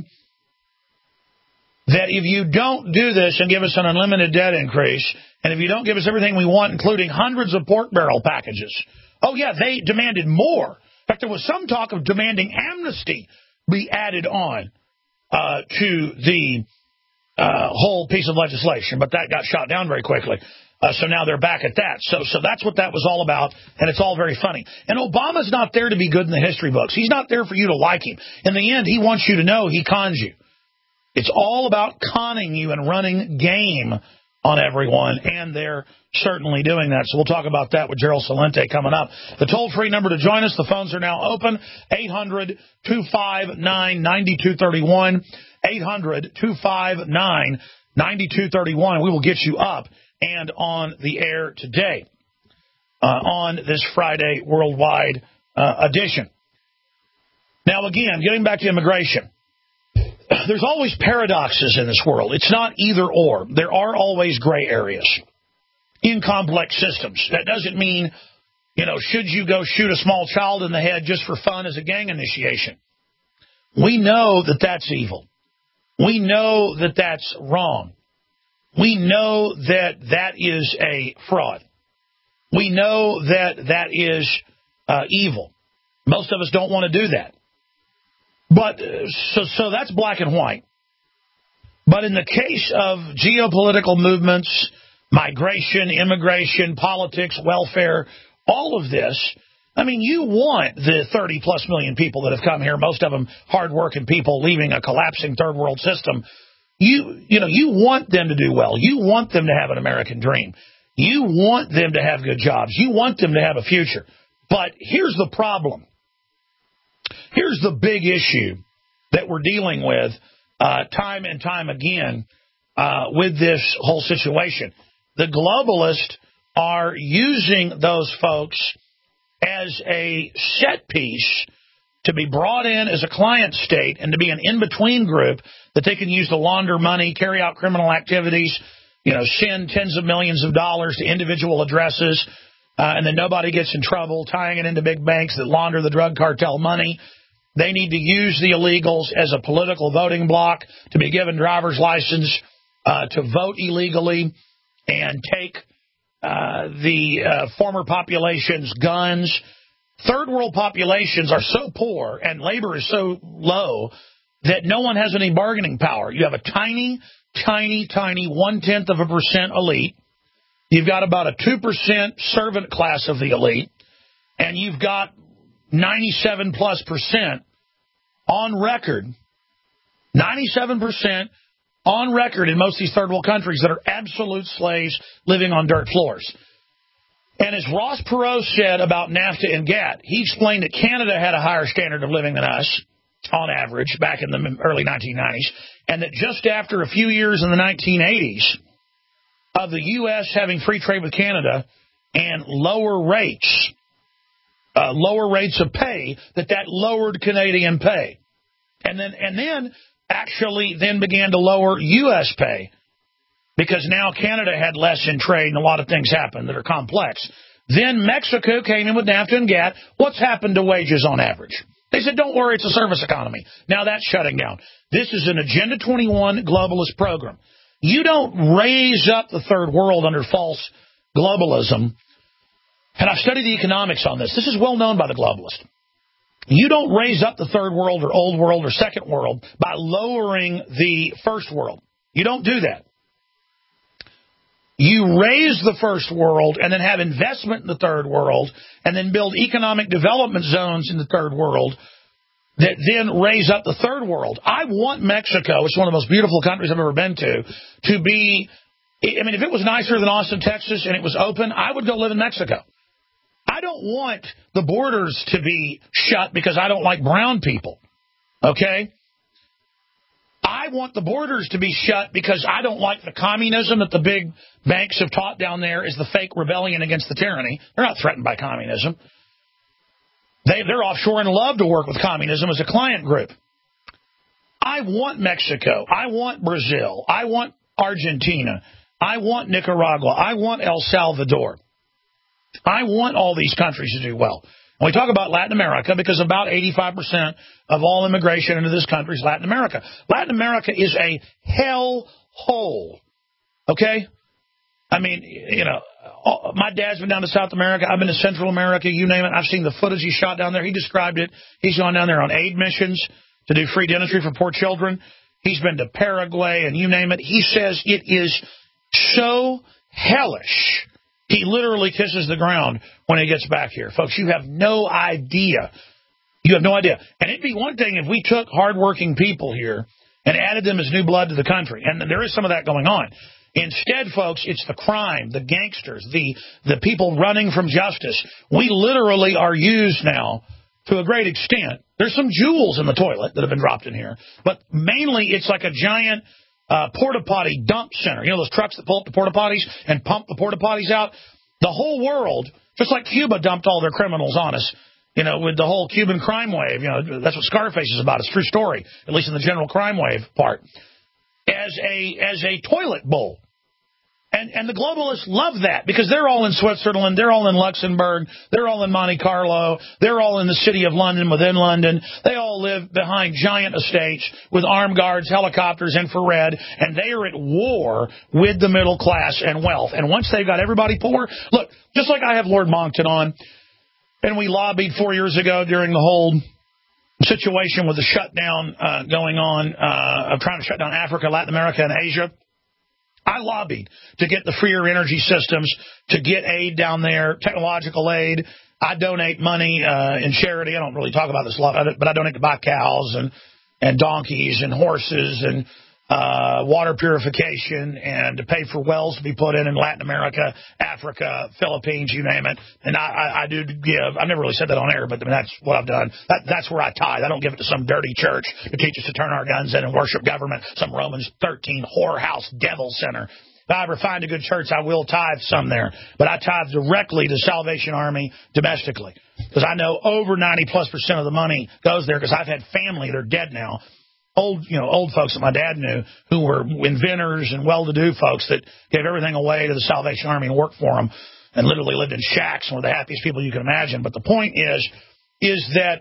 that if you don't do this and give us an unlimited debt increase, and if you don't give us everything we want, including hundreds of pork barrel packages, oh, yeah, they demanded more. In fact, there was some talk of demanding amnesty be added on uh, to the uh, whole piece of legislation, but that got shot down very quickly. Uh, so now they're back at that. So so that's what that was all about, and it's all very funny. And Obama's not there to be good in the history books. He's not there for you to like him. In the end, he wants you to know he cons you. It's all about conning you and running game on everyone, and they're certainly doing that. So we'll talk about that with Gerald Celente coming up. The toll-free number to join us, the phones are now open, eight hundred, two five nine, nine two three one, eight hundred, two five nine, nine two three one. We will get you up and on the air today uh, on this Friday worldwide uh, edition. Now, again, getting back to immigration. There's always paradoxes in this world. It's not either or. There are always gray areas in complex systems. That doesn't mean, you know, should you go shoot a small child in the head just for fun as a gang initiation? We know that that's evil. We know that that's wrong. We know that that is a fraud. We know that that is uh, evil. Most of us don't want to do that. But so, so that's black and white. But in the case of geopolitical movements, migration, immigration, politics, welfare, all of this, I mean, you want the thirty-plus million people that have come here, most of them hardworking people leaving a collapsing third world system. You, you know, you want them to do well. You want them to have an American dream. You want them to have good jobs. You want them to have a future. But here's the problem. Here's the big issue that we're dealing with uh, time and time again uh, with this whole situation. The globalists are using those folks as a set piece to be brought in as a client state and to be an in-between group that they can use to launder money, carry out criminal activities, you know, send tens of millions of dollars to individual addresses, uh, and then nobody gets in trouble, tying it into big banks that launder the drug cartel money. They need to use the illegals as a political voting bloc to be given driver's license uh, to vote illegally and take uh, the uh, former population's guns. Third world populations are so poor and labor is so low that no one has any bargaining power. You have a tiny, tiny, tiny one-tenth of a percent elite. You've got about a two percent servant class of the elite. And you've got ninety-seven plus percent on record, ninety-seven percent on record in most of these third world countries that are absolute slaves living on dirt floors. And as Ross Perot said about NAFTA and GATT, he explained that Canada had a higher standard of living than us, on average, back in the early nineteen nineties, and that just after a few years in the nineteen eighties of the U S having free trade with Canada and lower rates, uh, lower rates of pay, that that lowered Canadian pay. And then, and then actually then began to lower U S pay, because now Canada had less in trade and a lot of things happened that are complex. Then Mexico came in with NAFTA and GATT. What's happened to wages on average? They said, don't worry, it's a service economy. Now that's shutting down. This is an Agenda twenty-one globalist program. You don't raise up the third world under false globalism. And I've studied the economics on this. This is well known by the globalists. You don't raise up the third world or old world or second world by lowering the first world. You don't do that. You raise the first world and then have investment in the third world and then build economic development zones in the third world that then raise up the third world. I want Mexico, it's one of the most beautiful countries I've ever been to, to be, I mean, if it was nicer than Austin, Texas, and it was open, I would go live in Mexico. I don't want the borders to be shut because I don't like brown people, okay? I want the borders to be shut because I don't like the communism that the big banks have taught down there is the fake rebellion against the tyranny. They're not threatened by communism. They, they're offshore and love to work with communism as a client group. I want Mexico. I want Brazil. I want Argentina. I want Nicaragua. I want El Salvador. I want all these countries to do well. And we talk about Latin America because about eighty-five percent of all immigration into this country is Latin America. Latin America is a hell hole, okay? I mean, you know, my dad's been down to South America. I've been to Central America, you name it. I've seen the footage he shot down there. He described it. He's gone down there on aid missions to do free dentistry for poor children. He's been to Paraguay and you name it. He says it is so hellish. He literally kisses the ground when he gets back here. Folks, you have no idea. You have no idea. And it'd be one thing if we took hardworking people here and added them as new blood to the country. And there is some of that going on. Instead, folks, it's the crime, the gangsters, the, the people running from justice. We literally are used now to a great extent. There's some jewels in the toilet that have been dropped in here. But mainly it's like a giant Uh, porta potty dump center. You know those trucks that pull up the porta potties and pump the porta potties out? The whole world, just like Cuba dumped all their criminals on us, you know, with the whole Cuban crime wave. You know, that's what Scarface is about. It's a true story, at least in the general crime wave part. As a as a toilet bowl. And and the globalists love that because they're all in Switzerland, they're all in Luxembourg, they're all in Monte Carlo, they're all in the city of London within London. They all live behind giant estates with armed guards, helicopters, infrared, and they are at war with the middle class and wealth. And once they've got everybody poor, look, just like I have Lord Monckton on, and we lobbied four years ago during the whole situation with the shutdown uh, going on uh, of trying to shut down Africa, Latin America, and Asia. I lobbied to get the freer energy systems, to get aid down there, technological aid. I donate money uh, in charity. I don't really talk about this a lot, but I donate to buy cows and, and donkeys and horses and uh, water purification and to pay for wells to be put in in Latin America, Africa, Philippines, you name it. And I, I, I do give. I've never really said that on air, but I mean, that's what I've done. That, that's where I tithe. I don't give it to some dirty church to teach us to turn our guns in and worship government, some Romans thirteen whorehouse devil center. If I ever find a good church, I will tithe some there. But I tithe directly to Salvation Army domestically. because I know over ninety plus percent of the money goes there because I've had family, they're dead now, old, you know, old folks that my dad knew who were inventors and well-to-do folks that gave everything away to the Salvation Army and worked for them and literally lived in shacks, one of the happiest people you can imagine. But the point is, is that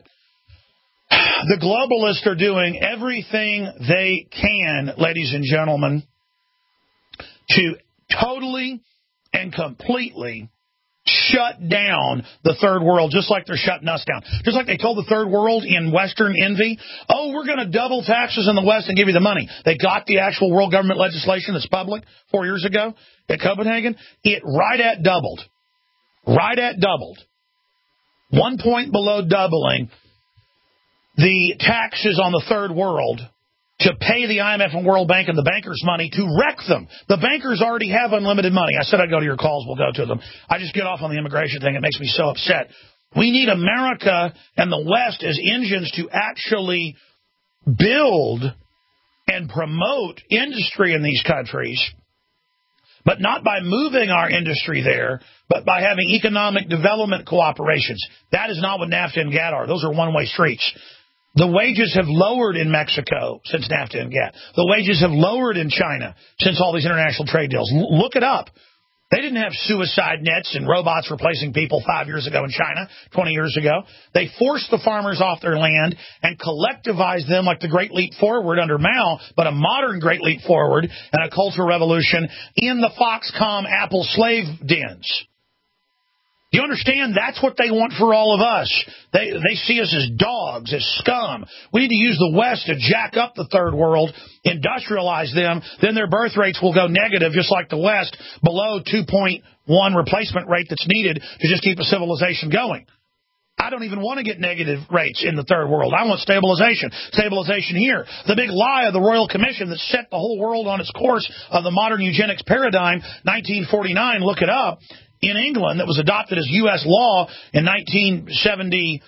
the globalists are doing everything they can, ladies and gentlemen, to totally and completely shut down the third world, just like they're shutting us down. Just like they told the third world in Western envy, oh, we're going to double taxes in the West and give you the money. They got the actual world government legislation that's public four years ago at Copenhagen. It right at doubled. Right at doubled. One point below doubling the taxes on the third world to pay the I M F and World Bank and the bankers money to wreck them. The bankers already have unlimited money. I said I'd go to your calls. We'll go to them. I just get off on the immigration thing. It makes me so upset. We need America and the West as engines to actually build and promote industry in these countries, but not by moving our industry there, but by having economic development cooperations. That is not what NAFTA and GATT are. Those are one-way streets. The wages have lowered in Mexico since NAFTA and GATT. The wages have lowered in China since all these international trade deals. L- look it up. They didn't have suicide nets and robots replacing people five years ago in China, twenty years ago. They forced the farmers off their land and collectivized them like the Great Leap Forward under Mao, but a modern Great Leap Forward and a cultural revolution in the Foxconn Apple slave dens. You understand? That's what they want for all of us. They they see us as dogs, as scum. We need to use the West to jack up the third world, industrialize them, then their birth rates will go negative, just like the West, below two point one replacement rate that's needed to just keep a civilization going. I don't even want to get negative rates in the third world. I want stabilization. Stabilization here. The big lie of the Royal Commission that set the whole world on its course of the modern eugenics paradigm, nineteen forty-nine, look it up, in England, that was adopted as U S law in nineteen seventy-three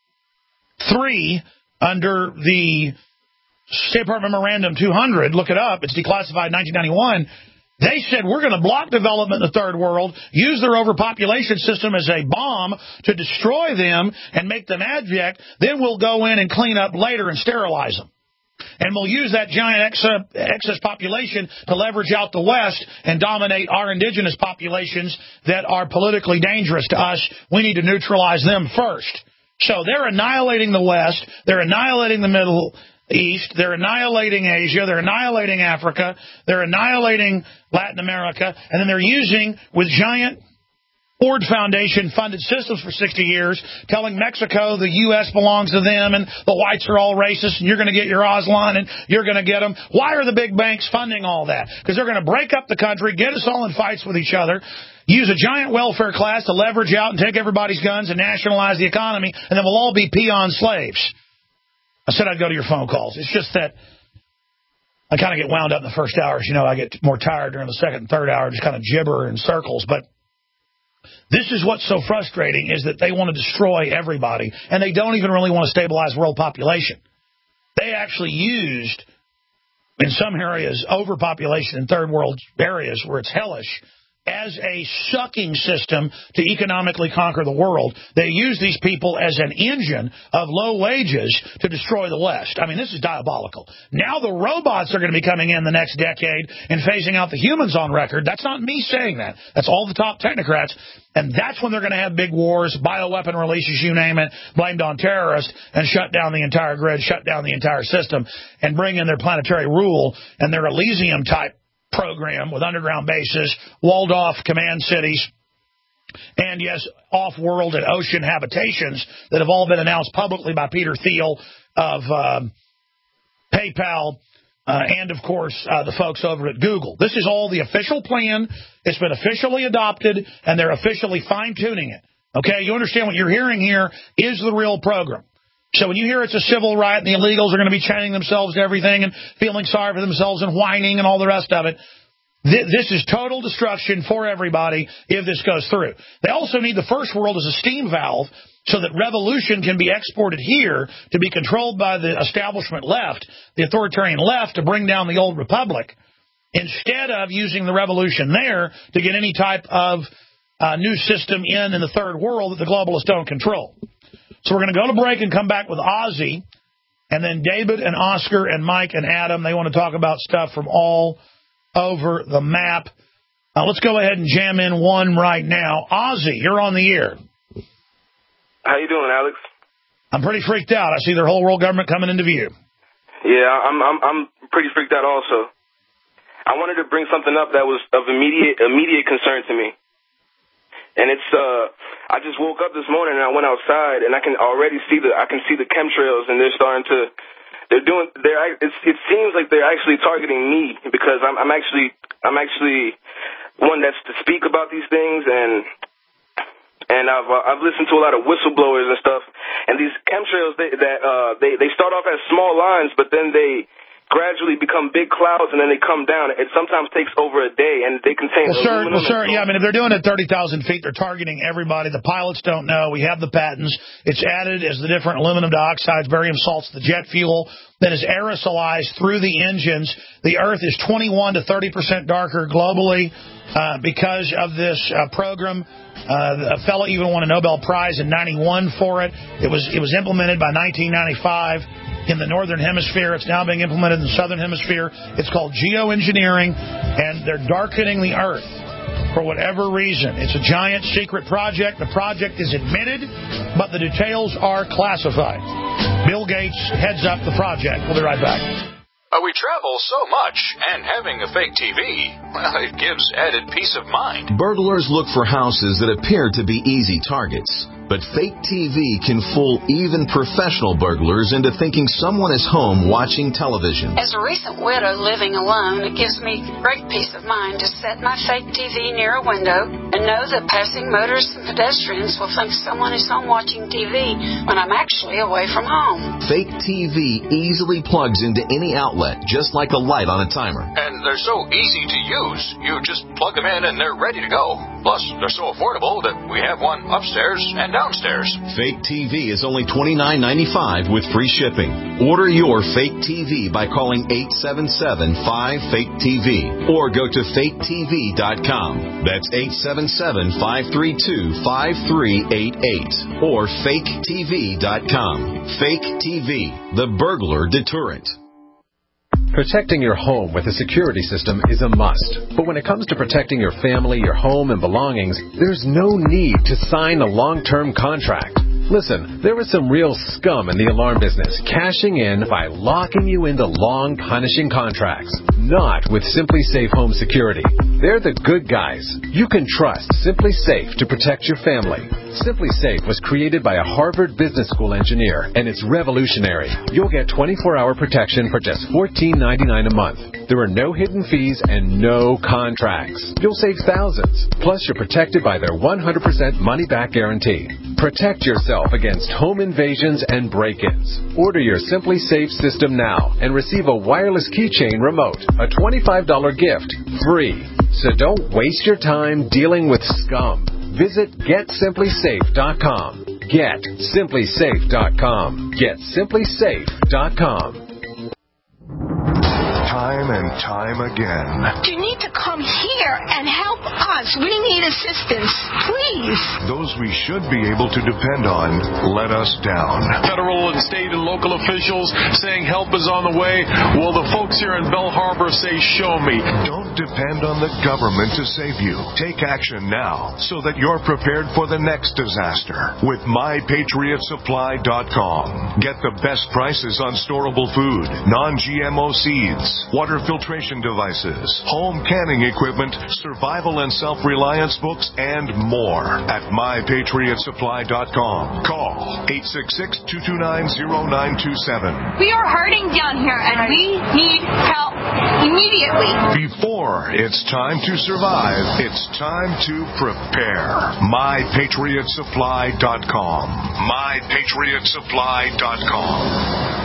under the State Department Memorandum two hundred. Look it up. It's declassified in nineteen ninety-one. They said we're going to block development in the third world, use their overpopulation system as a bomb to destroy them and make them abject. Then we'll go in and clean up later and sterilize them. And we'll use that giant excess population to leverage out the West and dominate our indigenous populations that are politically dangerous to us. We need to neutralize them first. So they're annihilating the West. They're annihilating the Middle East. They're annihilating Asia. They're annihilating Africa. They're annihilating Latin America. And then they're using, with giant Ford Foundation funded systems for sixty years, telling Mexico the U S belongs to them and the whites are all racist and you're going to get your Aslan and you're going to get them. Why are the big banks funding all that? Because they're going to break up the country, get us all in fights with each other, use a giant welfare class to leverage out and take everybody's guns and nationalize the economy, and then we'll all be peon slaves. I said I'd go to your phone calls. It's just that I kind of get wound up in the first hours. You know, I get more tired during the second and third hour, just kind of gibber in circles. But this is what's so frustrating, is that they want to destroy everybody, and they don't even really want to stabilize world population. They actually used, in some areas, overpopulation in third world areas where it's hellish, as a sucking system to economically conquer the world. They use these people as an engine of low wages to destroy the West. I mean, this is diabolical. Now the robots are going to be coming in the next decade and phasing out the humans on record. That's not me saying that. That's all the top technocrats. And that's when they're going to have big wars, bioweapon releases, you name it, blamed on terrorists, and shut down the entire grid, shut down the entire system, and bring in their planetary rule and their Elysium-type program with underground bases, walled-off command cities, and, yes, off-world and ocean habitations that have all been announced publicly by Peter Thiel of um, PayPal uh, and, of course, uh, the folks over at Google. This is all the official plan. It's been officially adopted, and they're officially fine-tuning it. Okay, you understand what you're hearing here is the real program. So when you hear it's a civil riot and the illegals are going to be chaining themselves to everything and feeling sorry for themselves and whining and all the rest of it, th- this is total destruction for everybody if this goes through. They also need the first world as a steam valve so that revolution can be exported here to be controlled by the establishment left, the authoritarian left, to bring down the old republic, instead of using the revolution there to get any type of uh, new system in in the third world that the globalists don't control. So we're going to go to break and come back with Ozzy, and then David and Oscar and Mike and Adam. They want to talk about stuff from all over the map. Uh, let's go ahead and jam in one right now. Ozzy, you're on the air. How you doing, Alex? I'm pretty freaked out. I see their whole world government coming into view. Yeah, I'm I'm I'm pretty freaked out also. I wanted to bring something up that was of immediate immediate concern to me. And it's uh I just woke up this morning and I went outside and I can already see the I can see the chemtrails, and they're starting to they're doing they're it's, it seems like they're actually targeting me because I'm I'm actually I'm actually one that's to speak about these things, and and I've uh, I've listened to a lot of whistleblowers and stuff, and these chemtrails they, that uh they they start off as small lines, but then they gradually become big clouds, and then they come down. It sometimes takes over a day, and they contain well, sir, aluminum. Well, sir, yeah, I mean, if they're doing it at thirty thousand feet, they're targeting everybody. The pilots don't know. We have the patents. It's added as the different aluminum dioxides, barium salts, the jet fuel that is aerosolized through the engines. The Earth is twenty-one to thirty percent darker globally uh, because of this uh, program. Uh, a fellow even won a Nobel Prize in ninety-one for it. It was, it was implemented by nineteen ninety-five. In the northern hemisphere. It's now being implemented in the southern hemisphere. It's called geoengineering, and they're darkening the Earth for whatever reason. It's a giant secret project. The project is admitted, but the details are classified. Bill Gates heads up the project. We'll be right back. Uh, we travel so much, and having a fake T V, well, it gives added peace of mind. Burglars look for houses that appear to be easy targets. But fake T V can fool even professional burglars into thinking someone is home watching television. As a recent widow living alone, it gives me great peace of mind to set my fake T V near a window and know that passing motorists and pedestrians will think someone is home watching T V when I'm actually away from home. Fake T V easily plugs into any outlet, just like a light on a timer. And they're so easy to use. You just plug them in and they're ready to go. Plus, they're so affordable that we have one upstairs and downstairs. Fake T V is only twenty-nine ninety-five with free shipping. Order your fake T V by calling eight seven seven, five, fake T V or go to fake T V dot com. That's eight seven seven, five three two, five three eight eight or fake T V dot com. Fake T V, the burglar deterrent. Protecting your home with a security system is a must. But when it comes to protecting your family, your home, and belongings, there's no need to sign a long-term contract. Listen, there was some real scum in the alarm business, cashing in by locking you into long, punishing contracts. Not with Simply Safe Home Security. They're the good guys. You can trust Simply Safe to protect your family. Simply Safe was created by a Harvard Business School engineer, and it's revolutionary. You'll get twenty-four hour protection for just fourteen ninety-nine a month. There are no hidden fees and no contracts. You'll save thousands. Plus, you're protected by their one hundred percent money-back guarantee. Protect yourself against home invasions and break-ins. Order your Simply Safe system now and receive a wireless keychain remote, a twenty-five dollar gift, free. So don't waste your time dealing with scum. Visit get simply safe dot com. get simply safe dot com. get simply safe dot com. Time and time again. You need to come here and help us. We need assistance, please. Those we should be able to depend on let us down. Federal and state and local officials saying help is on the way. Well, the folks here in Belle Harbor say, show me. Don't depend on the government to save you. Take action now so that you're prepared for the next disaster with my patriot supply dot com. Get the best prices on storable food, non G M O seeds, water filtration devices, home canning equipment, survival and self-reliance books, and more at my patriot supply dot com. Call eight six six, two two nine, zero nine two seven. We are hurting down here, and we need help immediately. Before it's time to survive, it's time to prepare. my patriot supply dot com. my patriot supply dot com.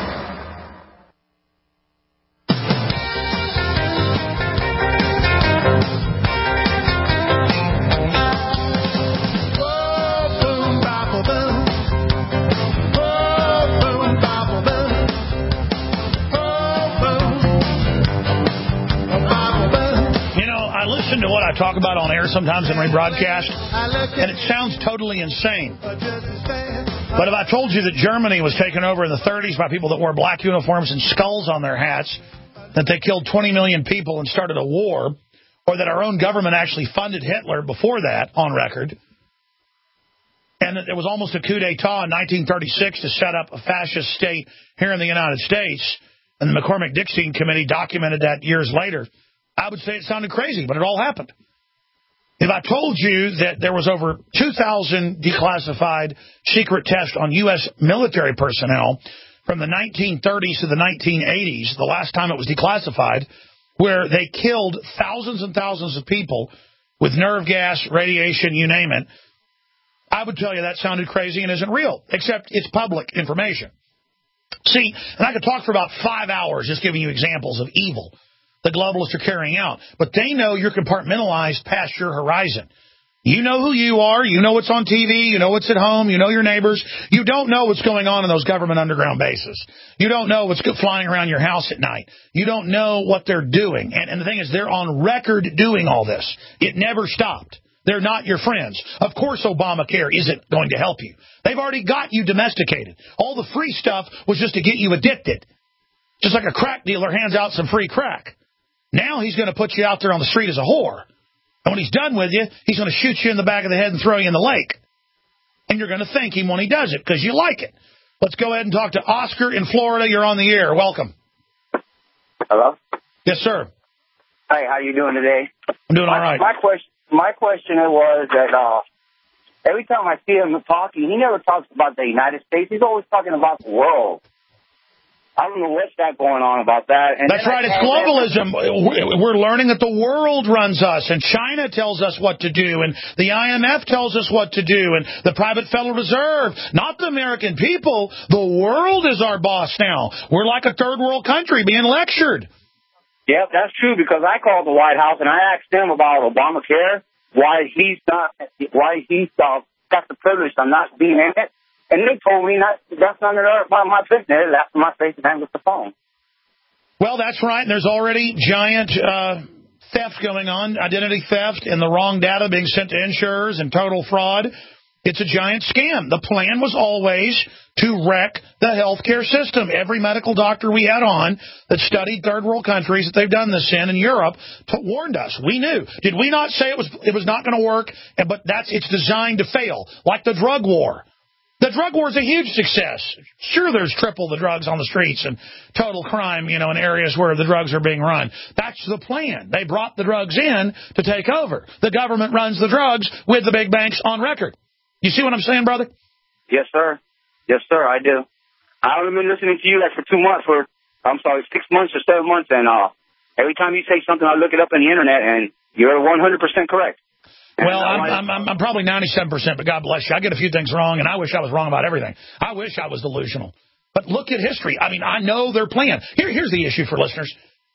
To what I I talk about on air sometimes in rebroadcast, and it sounds totally insane. But if I told you that Germany was taken over in the thirties by people that wore black uniforms and skulls on their hats, that they killed twenty million people and started a war, or that our own government actually funded Hitler before that, on record, and that there was almost a coup d'etat in nineteen thirty-six to set up a fascist state here in the United States, and the McCormick-Dickstein Committee documented that years later, I would say it sounded crazy, but it all happened. If I told you that there was over two thousand declassified secret tests on U S military personnel from the nineteen thirties to the nineteen eighties, the last time it was declassified, where they killed thousands and thousands of people with nerve gas, radiation, you name it, I would tell you that sounded crazy and isn't real, except it's public information. See, and I could talk for about five hours just giving you examples of evil the globalists are carrying out. But they know you're compartmentalized past your horizon. You know who you are. You know what's on T V. You know what's at home. You know your neighbors. You don't know what's going on in those government underground bases. You don't know what's flying around your house at night. You don't know what they're doing. And, and the thing is, they're on record doing all this. It never stopped. They're not your friends. Of course Obamacare isn't going to help you. They've already got you domesticated. All the free stuff was just to get you addicted. Just like a crack dealer hands out some free crack. Now he's going to put you out there on the street as a whore. And when he's done with you, he's going to shoot you in the back of the head and throw you in the lake. And you're going to thank him when he does it because you like it. Let's go ahead and talk to Oscar in Florida. You're on the air. Welcome. Hello? Yes, sir. Hey, how you doing today? I'm doing my, all right. My question, my question was that uh, every time I see him talking, he never talks about the United States. He's always talking about the world. I don't know what's that going on about that. And That's right. It's globalism. We're learning that the world runs us, and China tells us what to do, and the I M F tells us what to do, and the private Federal Reserve, not the American people. The world is our boss now. We're like a third world country being lectured. Yep, that's true, because I called the White House, and I asked them about Obamacare, why he's not, why he's uh, got the privilege of not being in it. And they told me not, that's none of my, my business. That's my face and hang with the phone. Well, that's right. There's already giant uh, theft going on, identity theft, and the wrong data being sent to insurers and total fraud. It's a giant scam. The plan was always to wreck the healthcare system. Every medical doctor we had on that studied third world countries that they've done this in, in Europe, warned us. We knew. Did we not say it was it was not going to work? But that's it's designed to fail, like the drug war. The drug war is a huge success. Sure, there's triple the drugs on the streets and total crime, you know, in areas where the drugs are being run. That's the plan. They brought the drugs in to take over. The government runs the drugs with the big banks on record. You see what I'm saying, brother? Yes, sir. Yes, sir, I do. I've been listening to you like for two months, for, I'm sorry, six months or seven months, and uh, every time you say something, I look it up on the Internet, and you're one hundred percent correct. Well, I'm, I'm, I'm probably ninety-seven percent, but God bless you. I get a few things wrong, and I wish I was wrong about everything. I wish I was delusional. But look at history. I mean, I know their plan. Here, here's the issue for listeners.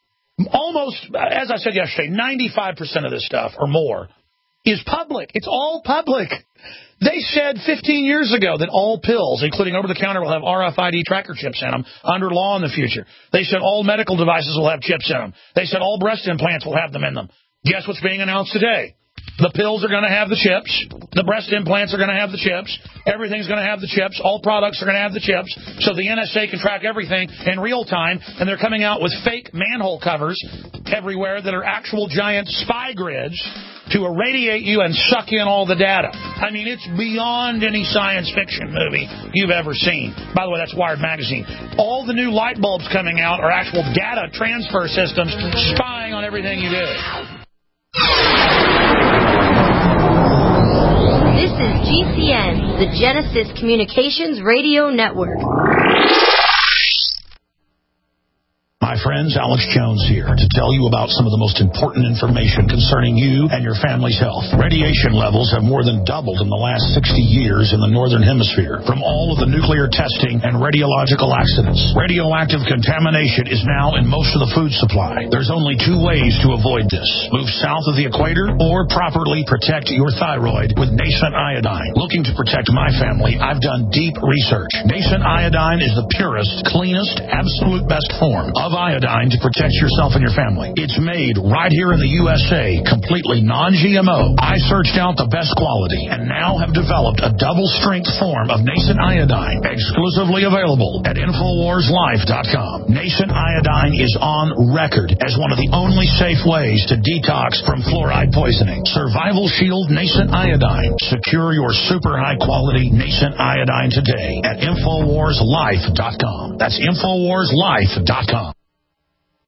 Almost, as I said yesterday, ninety-five percent of this stuff or more is public. It's all public. They said fifteen years ago that all pills, including over-the-counter, will have R F I D tracker chips in them under law in the future. They said all medical devices will have chips in them. They said all breast implants will have them in them. Guess what's being announced today? The pills are going to have the chips. The breast implants are going to have the chips. Everything's going to have the chips. All products are going to have the chips. So the N S A can track everything in real time. And they're coming out with fake manhole covers everywhere that are actual giant spy grids to irradiate you and suck in all the data. I mean, it's beyond any science fiction movie you've ever seen. By the way, that's Wired Magazine. All the new light bulbs coming out are actual data transfer systems spying on everything you do. This is G C N, the Genesis Communications Radio Network. My friends, Alex Jones here to tell you about some of the most important information concerning you and your family's health. Radiation levels have more than doubled in the last sixty years in the Northern Hemisphere from all of the nuclear testing and radiological accidents. Radioactive contamination is now in most of the food supply. There's only two ways to avoid this. Move south of the equator or properly protect your thyroid with Nascent Iodine. Looking to protect my family, I've done deep research. Nascent Iodine is the purest, cleanest, absolute best form of iodine to protect yourself and your family. It's made right here in the U S A, completely non-G M O. I searched out the best quality and now have developed a double-strength form of Nascent Iodine, exclusively available at Infowars Life dot com. Nascent Iodine is on record as one of the only safe ways to detox from fluoride poisoning. Survival Shield Nascent Iodine. Secure your super high-quality Nascent Iodine today at Infowars Life dot com. That's Infowars Life dot com.